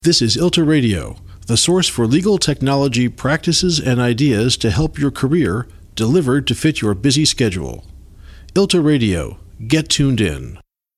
This is ILTA Radio, the source for legal technology practices and ideas to help your career, delivered to fit your busy schedule. ILTA Radio. Get tuned in.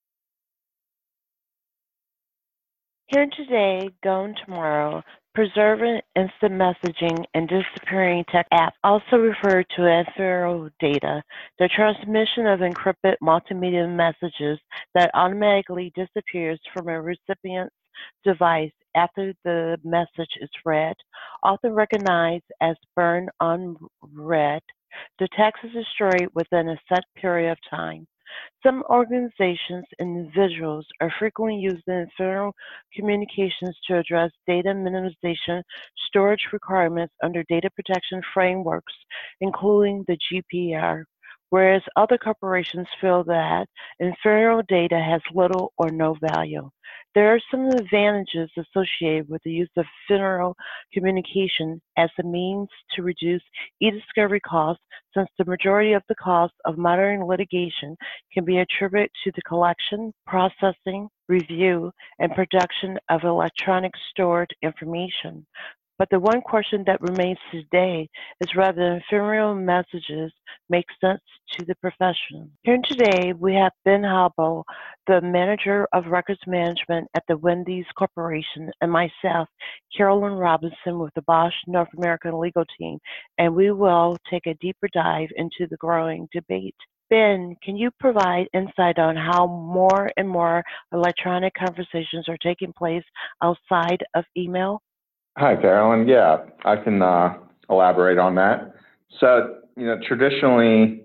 Here today, gone tomorrow. Preserving instant messaging and disappearing tech apps, also referred to as ephemeral data, the transmission of encrypted multimedia messages that automatically disappears from a recipient's device after the message is read, often recognized as burn unread. The text is destroyed within a set period of time. Some organizations and individuals are frequently using ephemeral communications to address data minimization storage requirements under data protection frameworks, including the GDPR, whereas other corporations feel that ephemeral data has little or no value. There are some advantages associated with the use of ephemeral communication as a means to reduce e-discovery costs, since the majority of the cost of modern litigation can be attributed to the collection, processing, review, and production of electronic stored information. But the one question that remains today is whether ephemeral messages make sense to the profession. Here today, we have Ben Hobble, the Manager of Records Management at the Wendy's Corporation, and myself, Carolyn Robinson with the Bosch North American Legal Team, and we will take a deeper dive into the growing debate. Ben, can you provide insight on how more and more electronic conversations are taking place outside of email? Hi, Carolyn. Yeah, I can elaborate on that. So, traditional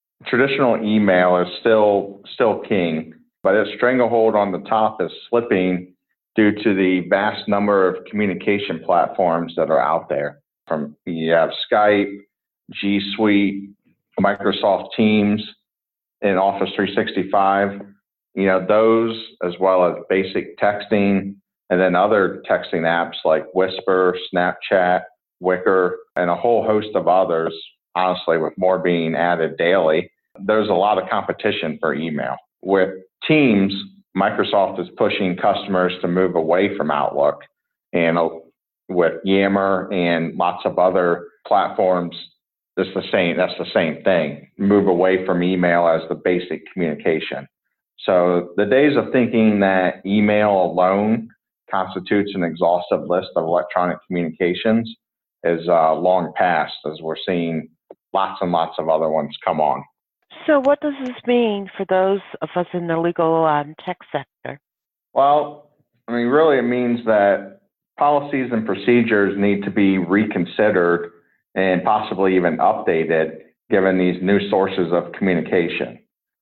email is still king, but its stranglehold on the top is slipping due to the vast number of communication platforms that are out there. You have Skype, G Suite, Microsoft Teams, and Office 365. Those, as well as basic texting, and then other texting apps like Whisper, Snapchat, Wickr, and a whole host of others, honestly, with more being added daily. There's a lot of competition for email. With Teams, Microsoft is pushing customers to move away from Outlook. And with Yammer and lots of other platforms, that's the same thing. Move away from email as the basic communication. So the days of thinking that email alone constitutes an exhaustive list of electronic communications is long past, as we're seeing lots and lots of other ones come on. So what does this mean for those of us in the legal tech sector? Well, really it means that policies and procedures need to be reconsidered and possibly even updated given these new sources of communication.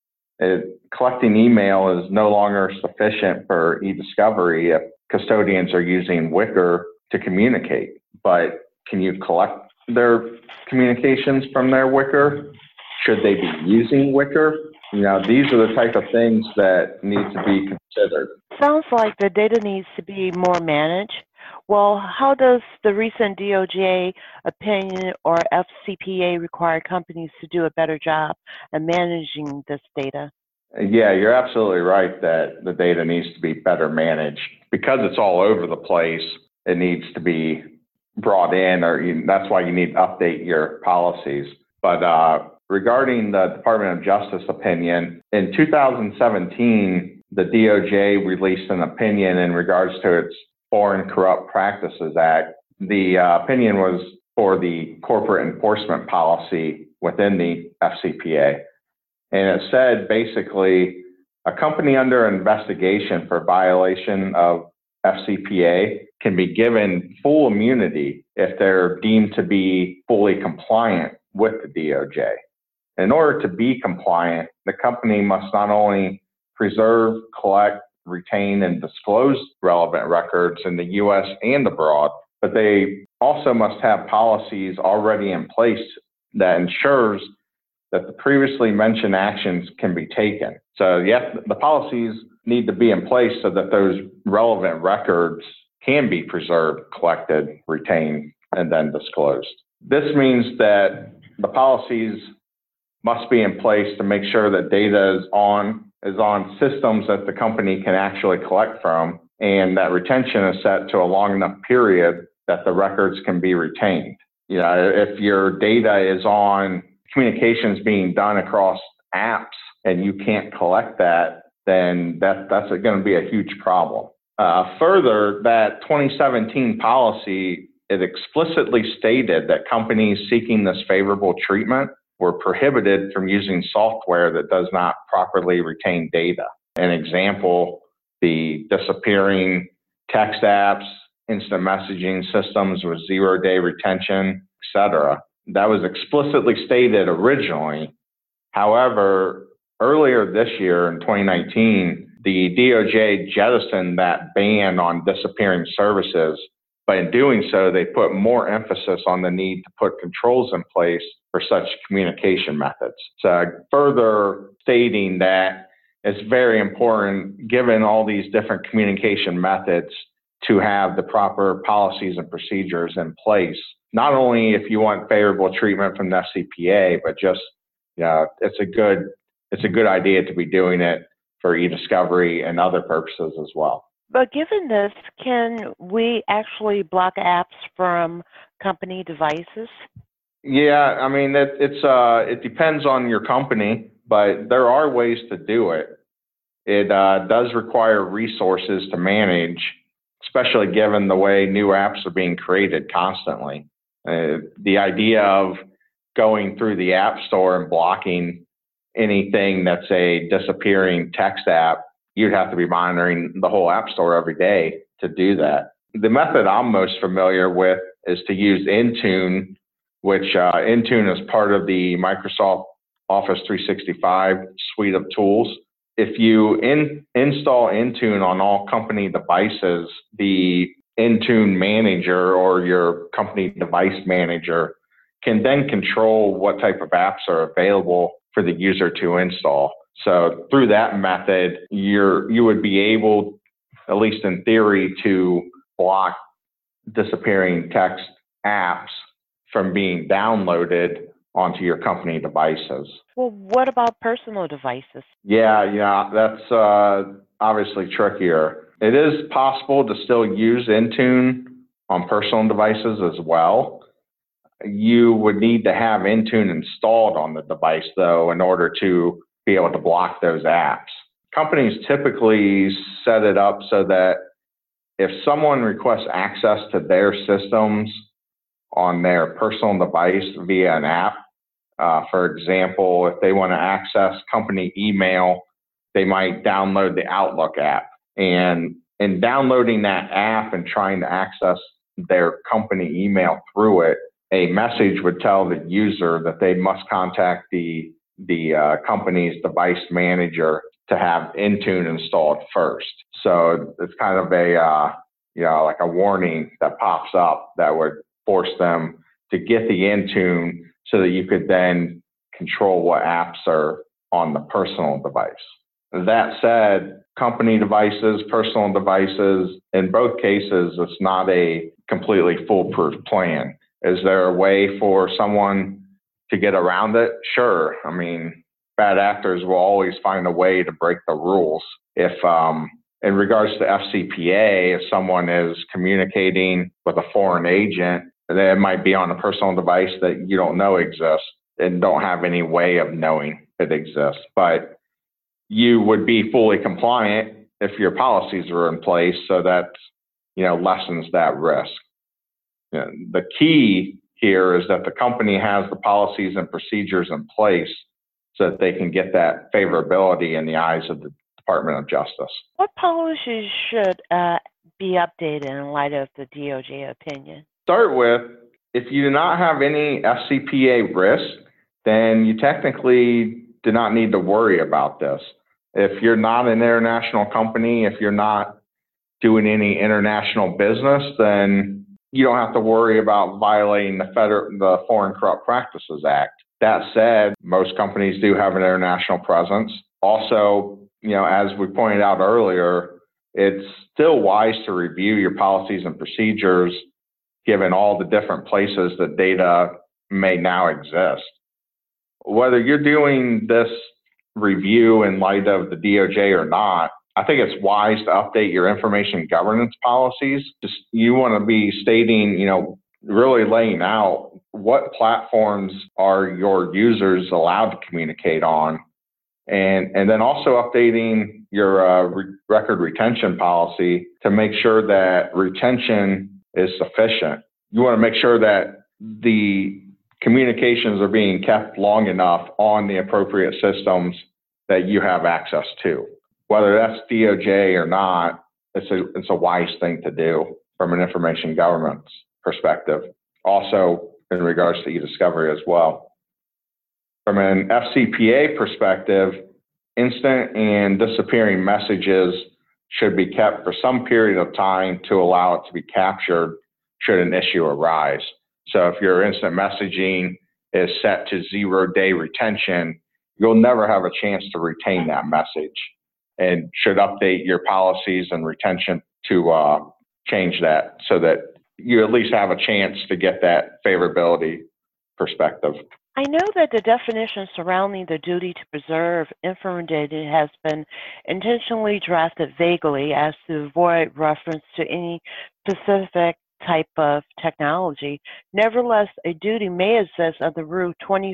Collecting email is no longer sufficient for e-discovery if custodians are using Wickr to communicate. But can you collect their communications from their Wickr? Should they be using Wickr? These are the type of things that need to be considered. Sounds like the data needs to be more managed. Well, how does the recent DOJ opinion or FCPA require companies to do a better job at managing this data? Yeah, you're absolutely right that the data needs to be better managed. Because it's all over the place, it needs to be brought in, that's why you need to update your policies. But regarding the Department of Justice opinion, in 2017, the DOJ released an opinion in regards to its Foreign Corrupt Practices Act. The opinion was for the corporate enforcement policy within the FCPA. And it said basically a company under investigation for violation of FCPA can be given full immunity if they're deemed to be fully compliant with the DOJ. In order to be compliant, the company must not only preserve, collect, retain, and disclose relevant records in the U.S. and abroad, but they also must have policies already in place that ensures that the previously mentioned actions can be taken. So yes, the policies need to be in place so that those relevant records can be preserved, collected, retained, and then disclosed. This means that the policies must be in place to make sure that data is on systems that the company can actually collect from, and that retention is set to a long enough period that the records can be retained. If your data is on communications being done across apps and you can't collect that, then that's going to be a huge problem. Further, that 2017 policy, it explicitly stated that companies seeking this favorable treatment were prohibited from using software that does not properly retain data. An example, the disappearing text apps, instant messaging systems with 0-day retention, etc. That was explicitly stated originally. However, earlier this year in 2019, the DOJ jettisoned that ban on disappearing services. But in doing so, they put more emphasis on the need to put controls in place for such communication methods. So further stating that it's very important, given all these different communication methods, to have the proper policies and procedures in place, not only if you want favorable treatment from the FCPA, but just, it's a good idea to be doing it for e-discovery and other purposes as well. But given this, can we actually block apps from company devices? Yeah, I mean, it depends on your company, but there are ways to do it. It does require resources to manage, especially given the way new apps are being created constantly. The idea of going through the App Store and blocking anything that's a disappearing text app, you'd have to be monitoring the whole App Store every day to do that. The method I'm most familiar with is to use Intune, which Intune is part of the Microsoft Office 365 suite of tools. If you install Intune on all company devices, the Intune manager or your company device manager can then control what type of apps are available for the user to install. So through that method, you would be able, at least in theory, to block disappearing text apps from being downloaded onto your company devices. Well, what about personal devices? Yeah, that's obviously trickier. It is possible to still use Intune on personal devices as well. You would need to have Intune installed on the device, though, in order to be able to block those apps. Companies typically set it up so that if someone requests access to their systems on their personal device via an app, for example, if they want to access company email, they might download the Outlook app. And in downloading that app and trying to access their company email through it, a message would tell the user that they must contact the company's device manager to have Intune installed first. So it's kind of like a warning that pops up that would force them to get the Intune so that you could then control what apps are on the personal device. That said, company devices, personal devices, in both cases, it's not a completely foolproof plan. Is there a way for someone to get around it? Sure. I mean, bad actors will always find a way to break the rules. If, in regards to FCPA, if someone is communicating with a foreign agent, it might be on a personal device that you don't know exists and don't have any way of knowing it exists. But you would be fully compliant if your policies are in place, so that lessens that risk. The key here is that the company has the policies and procedures in place so that they can get that favorability in the eyes of the Department of Justice. What policies should be updated in light of the DOJ opinion? Start with, if you do not have any FCPA risk, then you technically do not need to worry about this. If you're not an international company, if you're not doing any international business, then you don't have to worry about violating the Foreign Corrupt Practices Act. That said, most companies do have an international presence. Also, as we pointed out earlier, it's still wise to review your policies and procedures given all the different places that data may now exist. Whether you're doing this review in light of the DOJ or not, I think it's wise to update your information governance policies. Just you want to be stating, really laying out what platforms are your users allowed to communicate on. And then also updating your record retention policy to make sure that retention is sufficient. You want to make sure that the communications are being kept long enough on the appropriate systems that you have access to. Whether that's DOJ or not, it's a wise thing to do from an information governance perspective. Also, in regards to e-discovery as well. From an FCPA perspective, instant and disappearing messages should be kept for some period of time to allow it to be captured should an issue arise. So if your instant messaging is set to 0-day retention, you'll never have a chance to retain that message, and should update your policies and retention to change that so that you at least have a chance to get that favorability perspective. I know that the definition surrounding the duty to preserve info data has been intentionally drafted vaguely as to avoid reference to any specific type of technology. Nevertheless, a duty may exist under Rule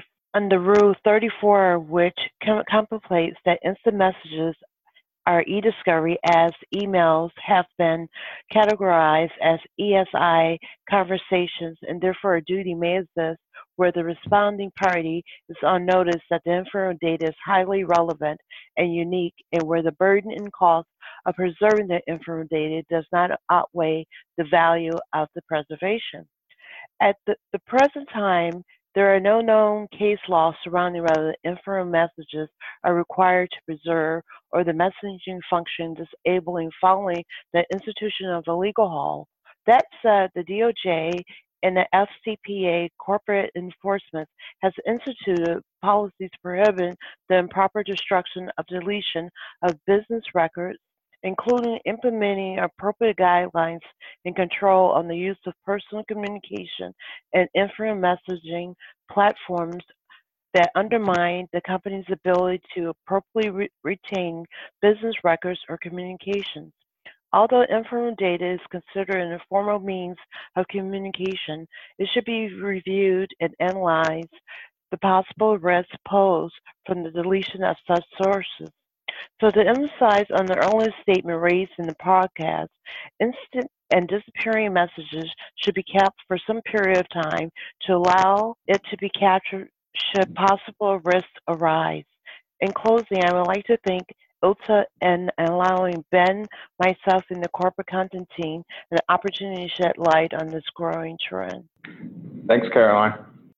34, which contemplates that instant messages are e-discovery, as emails have been categorized as ESI conversations, and therefore a duty may exist where the responding party is on notice that the info data is highly relevant and unique, and where the burden and cost of preserving the info data does not outweigh the value of the preservation. At the present time, there are no known case laws surrounding whether the info messages are required to preserve or the messaging function disabling following the institution of a legal hold. That said, the DOJ and the FCPA corporate enforcement has instituted policies prohibiting the improper destruction of deletion of business records, including implementing appropriate guidelines and control on the use of personal communication and info messaging platforms that undermine the company's ability to appropriately retain business records or communications. Although info data is considered an informal means of communication, it should be reviewed and analyzed the possible risks posed from the deletion of such sources. So to emphasize on the earlier statement raised in the podcast, instant and disappearing messages should be kept for some period of time to allow it to be captured should possible risks arise. In closing, I would like to thank ILTA and allowing Ben, myself, and the corporate content team the opportunity to shed light on this growing trend. Thanks, Caroline.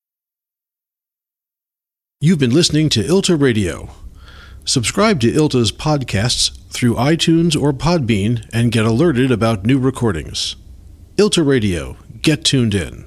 You've been listening to ILTA Radio. Subscribe to ILTA's podcasts through iTunes or Podbean and get alerted about new recordings. ILTA Radio. Get tuned in.